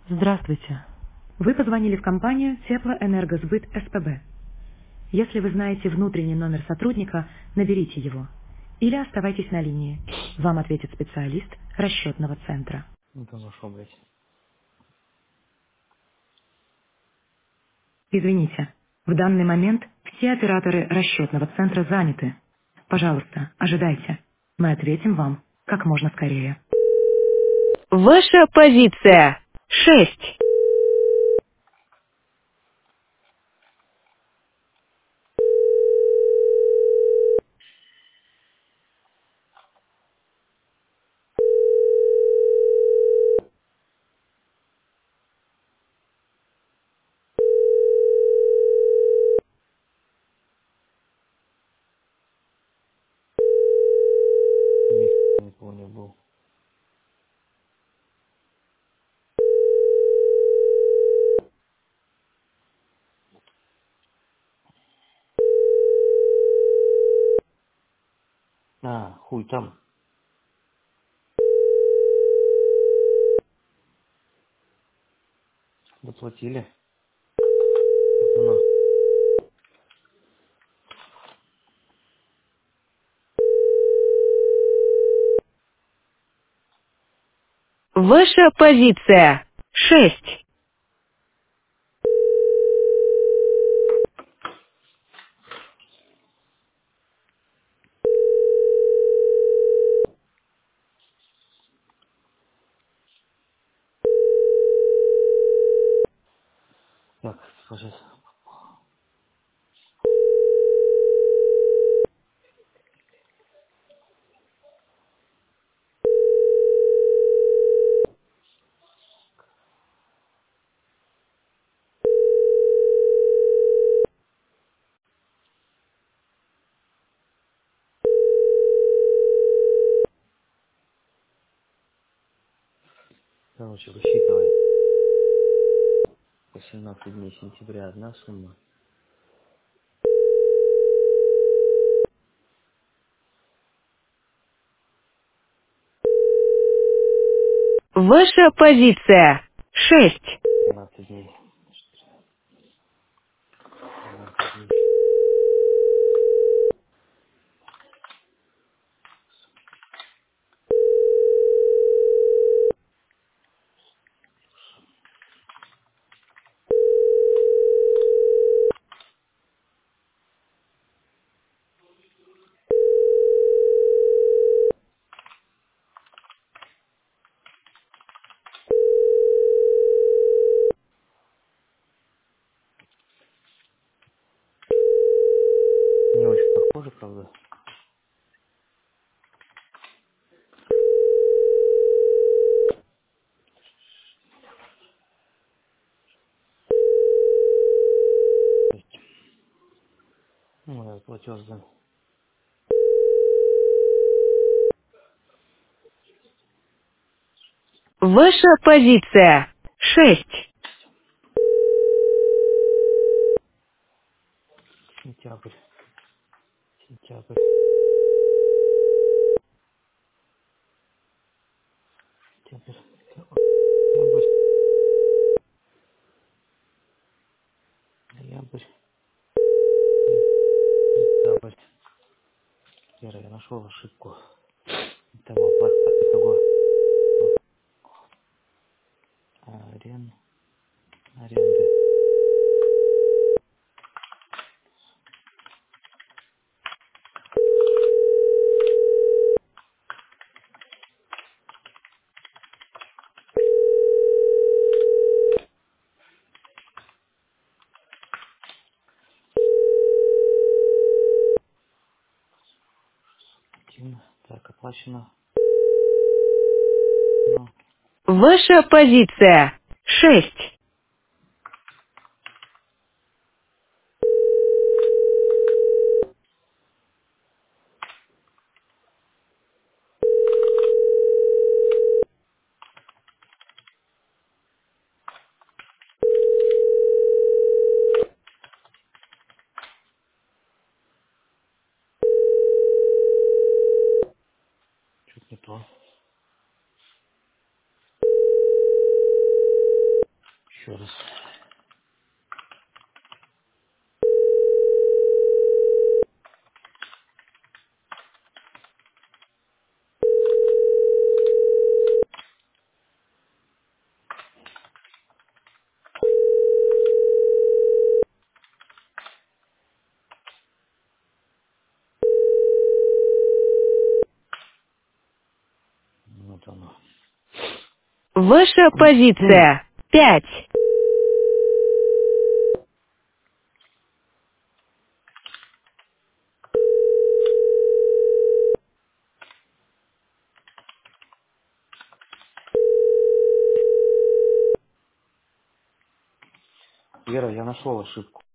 Здравствуйте. Вы позвонили в компанию Теплоэнергосбыт СПБ. Если вы знаете внутренний номер сотрудника, наберите его. Или оставайтесь на линии. Вам ответит специалист расчетного центра. Ну там нашел, блядь. Извините, в данный момент все операторы расчетного центра заняты. Пожалуйста, ожидайте. Мы ответим вам как можно скорее. Ваша позиция 6. Не помню, был. А, хуй там. Доплатили. Вот оно. Ваша позиция 6. Так, сейчас. Короче, высчитывай. По 17 дней сентября одна сумма. Ваша позиция 6. 12 дней. 12 дней. Не очень похоже, правда. То есть, ну, я платеж за... Ваша позиция 6. Сентябрь. Сентябрь. Сентябрь. Ноябрь. Ноябрь. Сентябрь. Вера, я нашел ошибку. Итого оплата. Итого. Аренды. Активно. Так, оплачено. Ну, Ваша позиция 6. чуть не то. еще раз. Вот оно. Ваша позиция 5. Вера, я нашел ошибку.